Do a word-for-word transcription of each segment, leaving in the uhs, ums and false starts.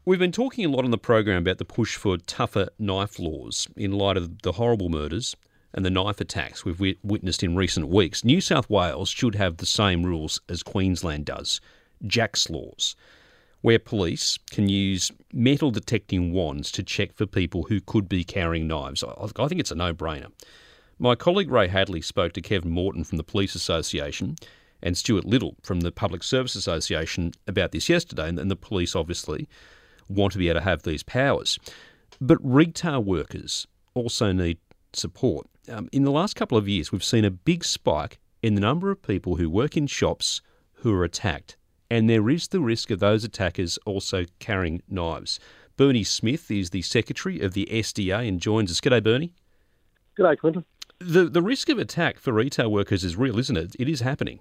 We've been talking a lot on the program about the push for tougher knife laws in light of the horrible murders and the knife attacks we've wit- witnessed in recent weeks. New South Wales should have the same rules as Queensland does, Jack's laws, where police can use metal detecting wands to check for people who could be carrying knives. I, I think it's a no-brainer. My colleague Ray Hadley spoke to Kevin Morton from the Police Association and Stuart Little from the Public Service Association about this yesterday, and the police obviously want to be able to have these powers. But retail workers also need support. Um, in the last couple of years, we've seen a big spike in the number of people who work in shops who are attacked, and there is the risk of those attackers also carrying knives. Bernie Smith is the Secretary of the S D A and joins us. G'day, Bernie. G'day, Clinton. The, the risk of attack for retail workers is real, isn't it? It is happening.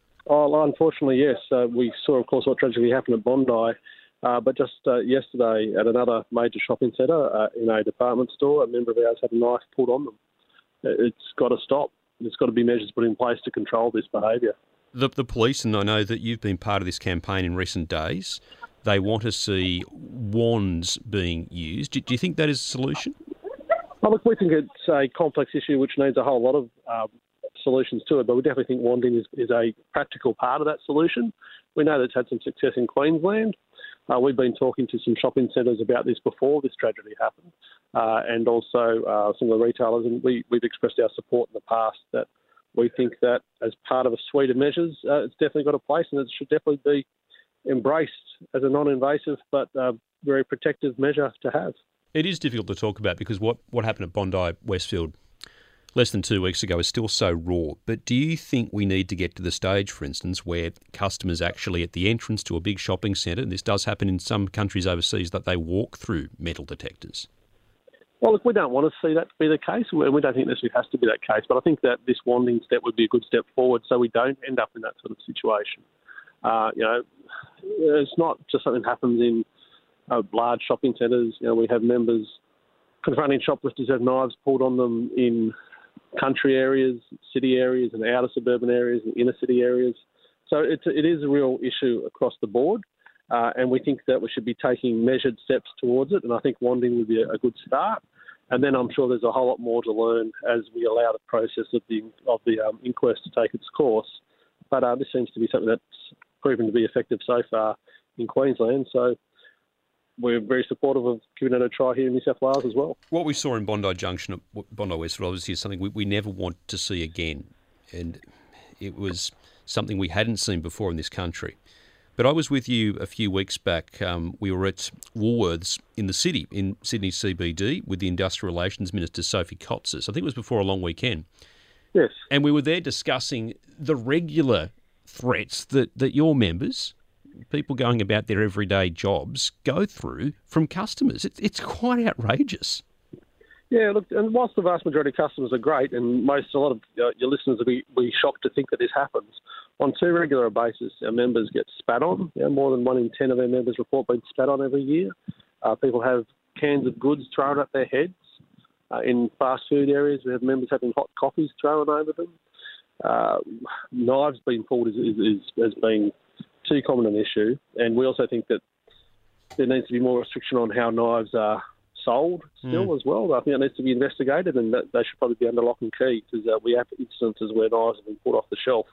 Oh, unfortunately, yes. Uh, we saw, of course, what tragically happened at Bondi. Uh, but just uh, yesterday at another major shopping centre, uh, in a department store, a member of ours had a knife pulled on them. It's got to stop. There's got to be measures put in place to control this behaviour. The, the police, and I know that you've been part of this campaign in recent days, they want to see wands being used. Do, do you think that is a solution? Well, look, we think it's a complex issue which needs a whole lot of um, solutions to it, but we definitely think wanding is, is a practical part of that solution. We know that it's had some success in Queensland. Uh, we've been talking to some shopping centres about this before this tragedy happened, uh, and also uh, some of the retailers, and we, we've expressed our support in the past that we think that as part of a suite of measures, uh, it's definitely got a place, and it should definitely be embraced as a non-invasive but uh, very protective measure to have. It is difficult to talk about because what, what happened at Bondi Westfield less than two weeks ago is still so raw. But do you think we need to get to the stage, for instance, where customers actually at the entrance to a big shopping centre, and this does happen in some countries overseas, that they walk through metal detectors? Well, look, we don't want to see that to be the case, and we don't think this has to be that case. But I think that this wanding step would be a good step forward so we don't end up in that sort of situation. Uh, you know, it's not just something that happens in uh, large shopping centres. You know, we have members confronting shoplifters who have knives pulled on them in country areas, city areas, and outer suburban areas, and inner city areas. So it's, it is a real issue across the board, uh, and we think that we should be taking measured steps towards it, and I think wanding would be a, a good start. And then I'm sure there's a whole lot more to learn as we allow the process of the of the um, inquest to take its course. But uh, this seems to be something that's proven to be effective so far in Queensland, so we're very supportive of giving it a try here in New South Wales as well. What we saw in Bondi Junction, Bondi Westfield, obviously is something we, we never want to see again. And it was something we hadn't seen before in this country. But I was with you a few weeks back. Um, we were at Woolworths in the city, in Sydney C B D, with the Industrial Relations Minister, Sophie Kotsis. I think it was before a long weekend. Yes. And we were there discussing the regular threats that, that your members, people going about their everyday jobs, go through from customers. It, it's quite outrageous. Yeah, look, and whilst the vast majority of customers are great, and most, a lot of uh, your listeners will be, will be shocked to think that this happens, on too regular a basis, our members get spat on. You know, more than one in ten of our members report being spat on every year. Uh, people have cans of goods thrown at their heads. Uh, in fast food areas, we have members having hot coffees thrown over them. Uh, knives being pulled is, is, is, has been too common an issue, and we also think that there needs to be more restriction on how knives are sold still mm. as well. I think it needs to be investigated, and that they should probably be under lock and key, because uh, we have instances where knives have been pulled off the shelf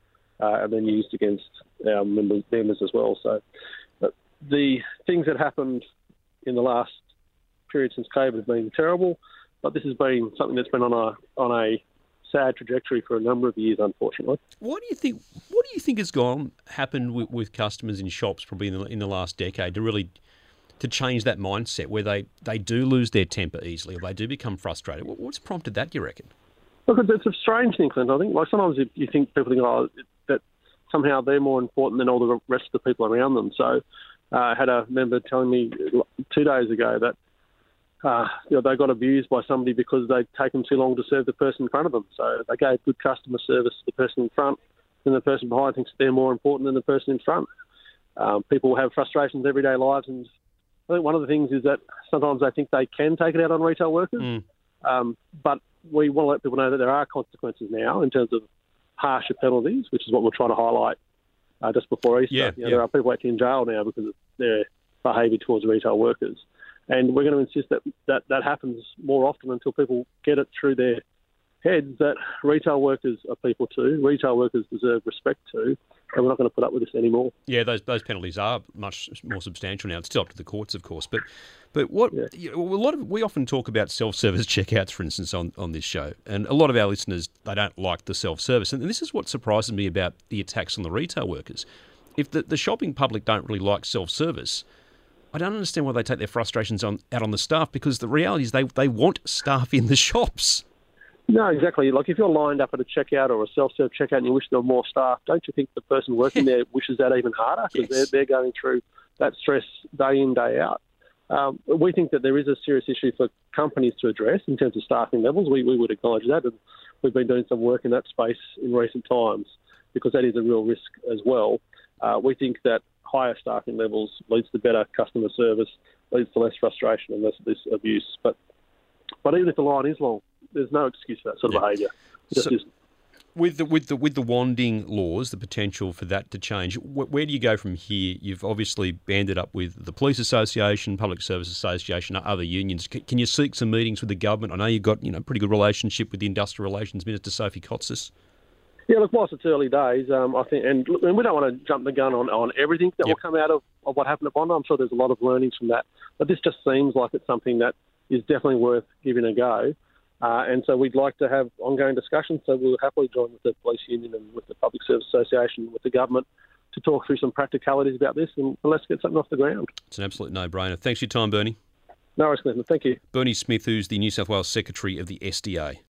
uh, and then used against our members, members as well. So but the things that happened in the last period since COVID have been terrible, but this has been something that's been on a on a sad trajectory for a number of years, unfortunately. What do you think? What do you think has gone happened with, with customers in shops probably in the, in the last decade to really to change that mindset where they, they do lose their temper easily or they do become frustrated? What, what's prompted that, do you reckon? Look, it's a strange thing, Clint. I think like sometimes you, you think people think oh that somehow they're more important than all the rest of the people around them. So uh, I had a member telling me two days ago that Uh, you know, they got abused by somebody because they'd taken too long to serve the person in front of them. So they gave good customer service to the person in front, and the person behind thinks they're more important than the person in front. Um, people have frustrations everyday lives, and I think one of the things is that sometimes they think they can take it out on retail workers, mm. um, but we want to let people know that there are consequences now in terms of harsher penalties, which is what we're trying to highlight uh, just before Easter. Yeah, you know, yeah. There are people actually in jail now because of their behaviour towards retail workers. And we're going to insist that, that that happens more often until people get it through their heads that retail workers are people too. Retail workers deserve respect too, and we're not going to put up with this anymore. Yeah, those those penalties are much more substantial now. It's still up to the courts, of course. But but what yeah. you know, a lot of we often talk about self-service checkouts, for instance, on, on this show, and a lot of our listeners, they don't like the self-service, and this is what surprises me about the attacks on the retail workers. If the, the shopping public don't really like self-service, I don't understand why they take their frustrations on out on the staff, because the reality is they they want staff in the shops. No, exactly. Like if you're lined up at a checkout or a self-serve checkout and you wish there were more staff, don't you think the person working there wishes that even harder? Because yes. they're, they're going through that stress day in, day out. Um, we think that there is a serious issue for companies to address in terms of staffing levels. We, we would acknowledge that, and we've been doing some work in that space in recent times because that is a real risk as well. Uh, we think that higher staffing levels leads to better customer service, leads to less frustration and less of this abuse. But but even if the line is long, there's no excuse for that sort of yeah. behaviour. It just so, isn't. With the with the with the wanding laws, the potential for that to change, wh- where do you go from here? You've obviously banded up with the Police Association, Public Service Association, other unions. C- can you seek some meetings with the government? I know you've got you know a pretty good relationship with the Industrial Relations Minister Sophie Kotsis. Yeah, look, whilst it's early days, um, I think, and, and we don't want to jump the gun on, on everything that yep. will come out of, of what happened at Bondi. I'm sure there's a lot of learnings from that, but this just seems like it's something that is definitely worth giving a go. Uh, and so we'd like to have ongoing discussions. So we'll happily join with the police union and with the Public Service Association, with the government, to talk through some practicalities about this, and let's get something off the ground. It's an absolute no-brainer. Thanks for your time, Bernie. No worries, Clinton. Thank you. Bernie Smith, who's the New South Wales Secretary of the S D A.